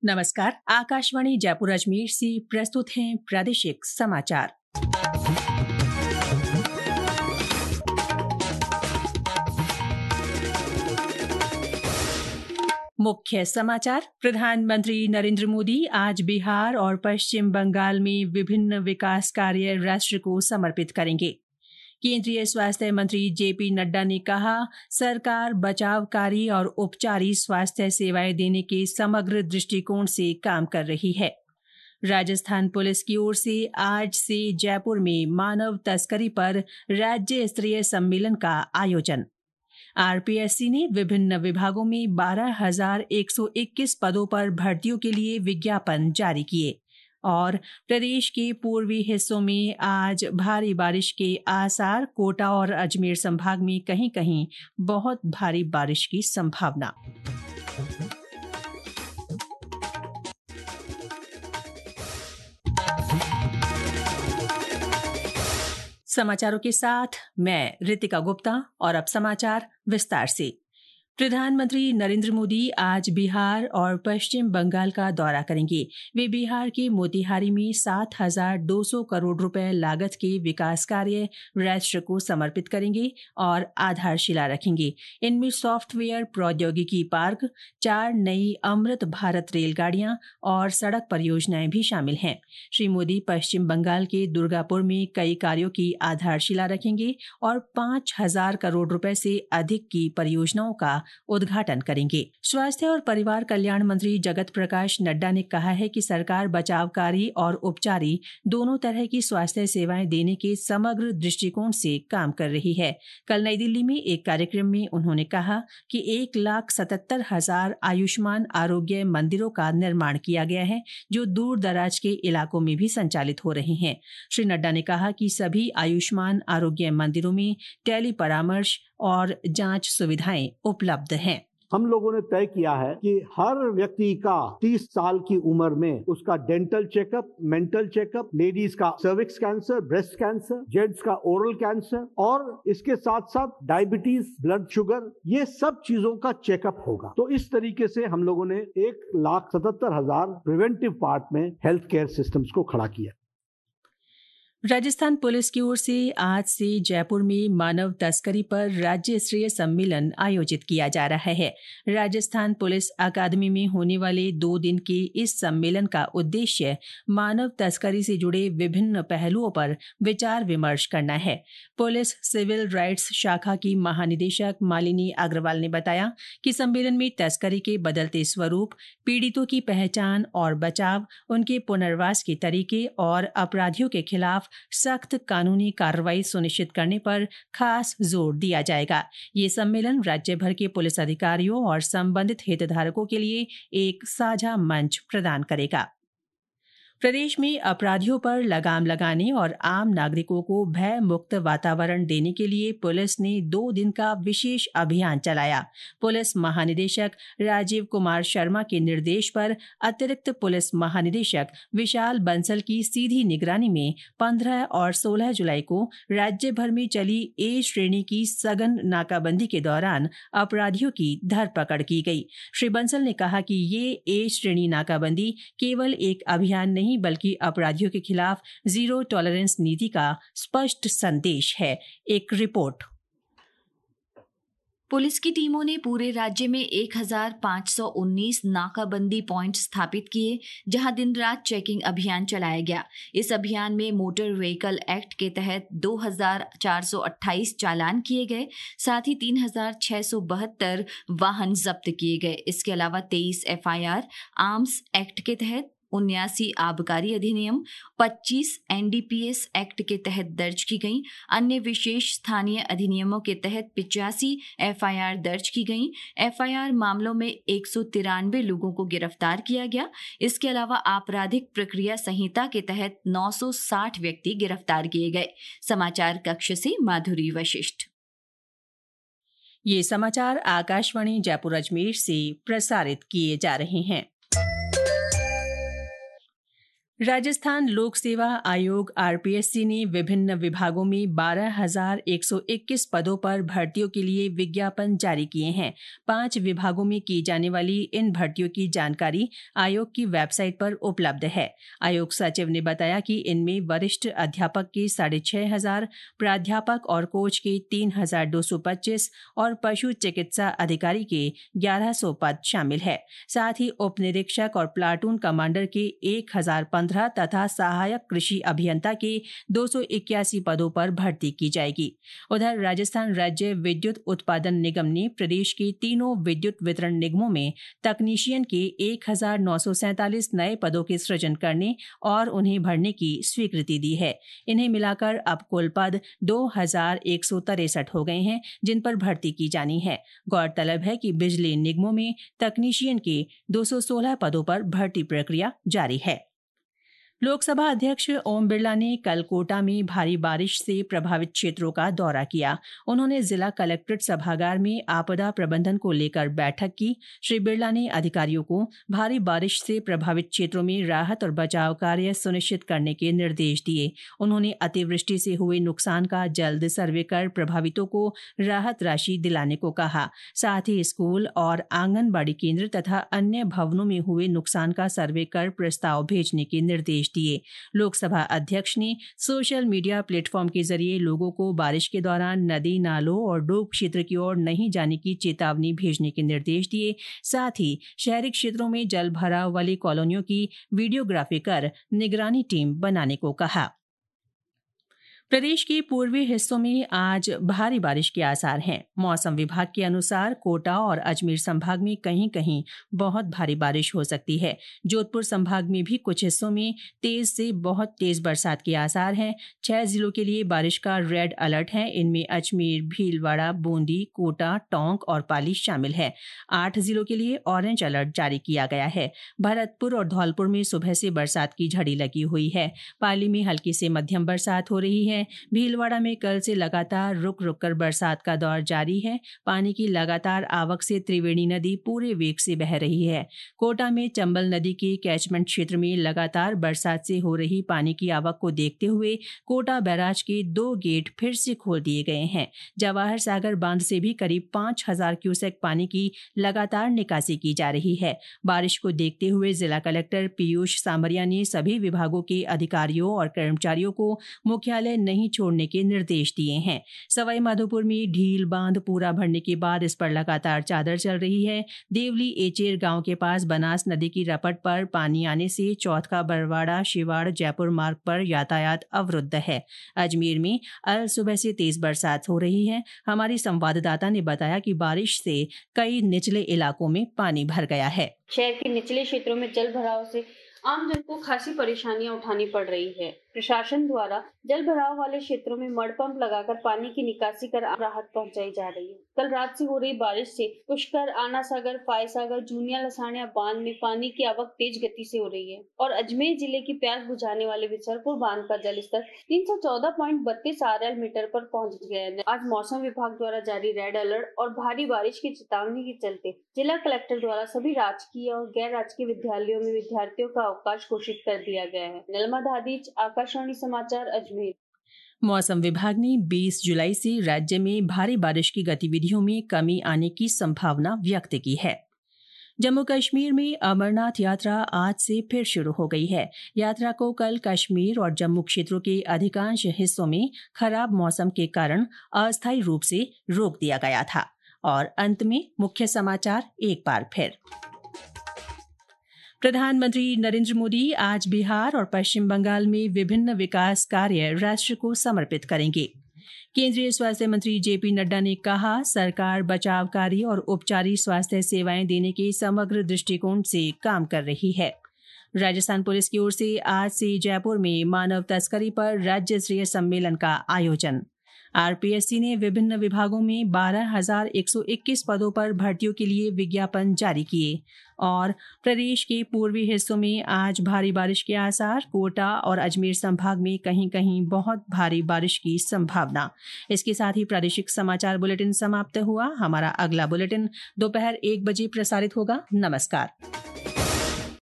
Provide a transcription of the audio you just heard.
नमस्कार। आकाशवाणी जयपुर अजमेर से प्रस्तुत हैं प्रादेशिक समाचार। मुख्य समाचार। प्रधानमंत्री नरेंद्र मोदी आज बिहार और पश्चिम बंगाल में विभिन्न विकास कार्य राष्ट्र को समर्पित करेंगे। केंद्रीय स्वास्थ्य मंत्री जेपी नड्डा ने कहा, सरकार बचावकारी और उपचारी स्वास्थ्य सेवाएं देने के समग्र दृष्टिकोण से काम कर रही है। राजस्थान पुलिस की ओर से आज से जयपुर में मानव तस्करी पर राज्य स्तरीय सम्मेलन का आयोजन। आरपीएससी ने विभिन्न विभागों में 12,121 पदों पर भर्तियों के लिए विज्ञापन जारी किए। और प्रदेश के पूर्वी हिस्सों में आज भारी बारिश के आसार। कोटा और अजमेर संभाग में कहीं कहीं बहुत भारी बारिश की संभावना। समाचारों के साथ मैं रितिका गुप्ता। और अब समाचार विस्तार से। प्रधानमंत्री नरेंद्र मोदी आज बिहार और पश्चिम बंगाल का दौरा करेंगे। वे बिहार के मोतिहारी में 7,200 करोड़ रुपए लागत के विकास कार्य राष्ट्र को समर्पित करेंगे और आधारशिला रखेंगे। इनमें सॉफ्टवेयर प्रौद्योगिकी पार्क, 4 नई अमृत भारत रेलगाड़ियां और सड़क परियोजनाएं भी शामिल हैं। श्री मोदी पश्चिम बंगाल के दुर्गापुर में कई कार्यों की आधारशिला रखेंगे और 5,000 करोड़ रुपए से अधिक की परियोजनाओं का उद्घाटन करेंगे। स्वास्थ्य और परिवार कल्याण मंत्री जगत प्रकाश नड्डा ने कहा है कि सरकार बचावकारी और उपचारी दोनों तरह की स्वास्थ्य सेवाएं देने के समग्र दृष्टिकोण से काम कर रही है। कल नई दिल्ली में एक कार्यक्रम में उन्होंने कहा कि 1,77,000 आयुष्मान आरोग्य मंदिरों का निर्माण किया गया है, जो दूर दराज के इलाकों में भी संचालित हो रहे हैं। श्री नड्डा ने कहा कि सभी आयुष्मान आरोग्य मंदिरों में टेली परामर्श और जांच सुविधाएं उपलब्ध हैं। हम लोगों ने तय किया है कि हर व्यक्ति का 30 साल की उम्र में उसका dental checkup, mental checkup, ladies का cervix cancer, breast cancer, gents का ओरल कैंसर और इसके साथ साथ डायबिटीज, ब्लड शुगर, ये सब चीजों का चेकअप होगा। तो इस तरीके से हम लोगों ने 1,77,000 प्रिवेंटिव पार्ट में हेल्थ केयर सिस्टम्स को खड़ा किया। राजस्थान पुलिस की ओर से आज से जयपुर में मानव तस्करी पर राज्य स्तरीय सम्मेलन आयोजित किया जा रहा है। राजस्थान पुलिस अकादमी में होने वाले 2 दिन के इस सम्मेलन का उद्देश्य मानव तस्करी से जुड़े विभिन्न पहलुओं पर विचार विमर्श करना है। पुलिस सिविल राइट्स शाखा की महानिदेशक मालिनी अग्रवाल ने बताया कि सम्मेलन में तस्करी के बदलते स्वरूप, पीड़ितों की पहचान और बचाव, उनके पुनर्वास के तरीके और अपराधियों के खिलाफ सख्त कानूनी कार्रवाई सुनिश्चित करने पर खास जोर दिया जाएगा। ये सम्मेलन राज्य भर के पुलिस अधिकारियों और संबंधित हितधारकों के लिए एक साझा मंच प्रदान करेगा। प्रदेश में अपराधियों पर लगाम लगाने और आम नागरिकों को भय मुक्त वातावरण देने के लिए पुलिस ने 2 दिन का विशेष अभियान चलाया। पुलिस महानिदेशक राजीव कुमार शर्मा के निर्देश पर अतिरिक्त पुलिस महानिदेशक विशाल बंसल की सीधी निगरानी में 15 और 16 जुलाई को राज्य भर में चली ए श्रेणी की सघन नाकाबंदी के दौरान अपराधियों की धरपकड़ की गई। श्री बंसल ने कहा कि ये ए श्रेणी नाकाबंदी केवल एक अभियान नहीं बल्कि अपराधियों के खिलाफ जीरो टॉलरेंस नीति का स्पष्ट संदेश है। एक रिपोर्ट। पुलिस की टीमों ने पूरे राज्य में 1,519 नाकाबंदी पॉइंट स्थापित किए, जहां दिन रात चेकिंग अभियान चलाया गया। इस अभियान में मोटर व्हीकल एक्ट के तहत 2,428 चालान किए गए, साथ ही 3,672 वाहन जब्त किए गए। इसके अलावा 23 एफआईआर आर्म्स एक्ट के तहत, 79 आबकारी अधिनियम, 25 एनडीपीएस एक्ट के तहत दर्ज की गई। अन्य विशेष स्थानीय अधिनियमों के तहत 85 एफआईआर दर्ज की गई। एफआईआर मामलों में 193 लोगों को गिरफ्तार किया गया। इसके अलावा आपराधिक प्रक्रिया संहिता के तहत 960 व्यक्ति गिरफ्तार किए गए। समाचार कक्ष से माधुरी वशिष्ठ। ये समाचार आकाशवाणी जयपुर अजमेर से प्रसारित किए जा रहे हैं। राजस्थान लोक सेवा आयोग आरपीएससी ने विभिन्न विभागों में 12,121 पदों पर भर्तियों के लिए विज्ञापन जारी किए हैं। 5 विभागों में की जाने वाली इन भर्तियों की जानकारी आयोग की वेबसाइट पर उपलब्ध है। आयोग सचिव ने बताया कि इनमें वरिष्ठ अध्यापक के 6,500, प्राध्यापक और कोच के 3,225 और पशु चिकित्सा अधिकारी के 1,100 पद शामिल है। साथ ही उप निरीक्षक और प्लाटून कमांडर के 1,015 तथा सहायक कृषि अभियंता के 281 पदों पर भर्ती की जाएगी। उधर राजस्थान राज्य विद्युत उत्पादन निगम ने प्रदेश के तीनों विद्युत वितरण निगमों में तकनीशियन के 1,947 नए पदों के सृजन करने और उन्हें भरने की स्वीकृति दी है। इन्हें मिलाकर अब कुल पद 2,163 हो गए हैं, जिन पर भर्ती की जानी है। गौरतलब है कि बिजली निगमों में तकनीशियन के 216 पदों पर भर्ती प्रक्रिया जारी है। लोकसभा अध्यक्ष ओम बिरला ने कल कोटा में भारी बारिश से प्रभावित क्षेत्रों का दौरा किया। उन्होंने जिला कलेक्ट्रेट सभागार में आपदा प्रबंधन को लेकर बैठक की। श्री बिरला ने अधिकारियों को भारी बारिश से प्रभावित क्षेत्रों में राहत और बचाव कार्य सुनिश्चित करने के निर्देश दिए। उन्होंने अतिवृष्टि से हुए नुकसान का जल्द सर्वे कर प्रभावितों को राहत राशि दिलाने को कहा। साथ ही स्कूल और आंगनबाड़ी केंद्र तथा अन्य भवनों में हुए नुकसान का सर्वे कर प्रस्ताव भेजने के निर्देश दिए। लोकसभा अध्यक्ष ने सोशल मीडिया प्लेटफॉर्म के जरिए लोगों को बारिश के दौरान नदी, नालों और डूब क्षेत्र की ओर नहीं जाने की चेतावनी भेजने के निर्देश दिए। साथ ही शहरी क्षेत्रों में जल भराव वाली कॉलोनियों की वीडियोग्राफी कर निगरानी टीम बनाने को कहा। प्रदेश के पूर्वी हिस्सों में आज भारी बारिश के आसार हैं। मौसम विभाग के अनुसार कोटा और अजमेर संभाग में कहीं कहीं बहुत भारी बारिश हो सकती है। जोधपुर संभाग में भी कुछ हिस्सों में तेज से बहुत तेज बरसात के आसार हैं। 6 जिलों के लिए बारिश का रेड अलर्ट है। इनमें अजमेर, भीलवाड़ा, बूंदी, कोटा, टोंक और पाली शामिल है। 8 जिलों के लिए ऑरेंज अलर्ट जारी किया गया है। भरतपुर और धौलपुर में सुबह से बरसात की झड़ी लगी हुई है। पाली में हल्की से मध्यम बरसात हो रही है। भीलवाड़ा में कल से लगातार रुक रुक कर बरसात का दौर जारी है। पानी की लगातार आवक से त्रिवेणी नदी पूरे वेग से बह रही है। कोटा में चंबल नदी के कैचमेंट क्षेत्र में लगातार बरसात से हो रही पानी की आवक को देखते हुए कोटा बैराज के 2 गेट फिर से खोल दिए गए हैं। जवाहर सागर बांध से भी करीब 5,000 क्यूसेक पानी की लगातार निकासी की जा रही है। बारिश को देखते हुए जिला कलेक्टर पीयूष सामरिया ने सभी विभागों के अधिकारियों और कर्मचारियों को मुख्यालय नहीं छोड़ने के निर्देश दिए हैं। सवाई माधोपुर में ढील बांध पूरा भरने के बाद इस पर लगातार चादर चल रही है। देवली एचेर गांव के पास बनास नदी की रपट पर पानी आने से चौथका बरवाड़ा शिवाड़ जयपुर मार्ग पर यातायात अवरुद्ध है। अजमेर में अल सुबह से तेज बरसात हो रही है। हमारी संवाददाता ने बताया कि बारिश से कई निचले इलाकों में पानी भर गया है। शहर के निचले क्षेत्रों में जल भराव से आमजन को खासी परेशानियां उठानी पड़ रही है। प्रशासन द्वारा जल भराव वाले क्षेत्रों में मड पंप लगाकर पानी की निकासी कर राहत पहुंचाई जा रही है। कल रात से हो रही बारिश से पुष्कर, आना सागर, फाय सागर, जूनिया लसानिया बांध में पानी की आवक तेज गति से हो रही है और अजमेर जिले की प्यास बुझाने वाले विसरपुर बांध का जल स्तर 314.32 RL मीटर पर पहुंच गया है। आज मौसम विभाग द्वारा जारी रेड अलर्ट और भारी बारिश की चेतावनी के चलते जिला कलेक्टर द्वारा सभी राजकीय और गैर राजकीय विद्यालयों में विद्यार्थियों का अवकाश घोषित कर दिया गया है। नीलमा दादीच, आकाशवाणी समाचार, अजमेर। मौसम विभाग ने 20 जुलाई से राज्य में भारी बारिश की गतिविधियों में कमी आने की संभावना व्यक्त की है। जम्मू कश्मीर में अमरनाथ यात्रा आज से फिर शुरू हो गई है। यात्रा को कल कश्मीर और जम्मू क्षेत्रों के अधिकांश हिस्सों में खराब मौसम के कारण अस्थायी रूप से रोक दिया गया था। और अंत में मुख्य समाचार एक बार फिर। प्रधानमंत्री नरेंद्र मोदी आज बिहार और पश्चिम बंगाल में विभिन्न विकास कार्य राष्ट्र को समर्पित करेंगे। केंद्रीय स्वास्थ्य मंत्री जेपी नड्डा ने कहा, सरकार बचावकारी और उपचारी स्वास्थ्य सेवाएं देने के समग्र दृष्टिकोण से काम कर रही है। राजस्थान पुलिस की ओर से आज से जयपुर में मानव तस्करी पर राज्य स्तरीय सम्मेलन का आयोजन। आरपीएससी ने विभिन्न विभागों में 12,121 पदों पर भर्तियों के लिए विज्ञापन जारी किए। और प्रदेश के पूर्वी हिस्सों में आज भारी बारिश के आसार, कोटा और अजमेर संभाग में कहीं कहीं बहुत भारी बारिश की संभावना। इसके साथ ही प्रादेशिक समाचार बुलेटिन समाप्त हुआ। हमारा अगला बुलेटिन दोपहर 1 बजे प्रसारित होगा। नमस्कार।